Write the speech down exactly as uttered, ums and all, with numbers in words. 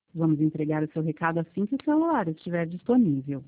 Vamos entregar o seu recado assim que o celular estiver disponível.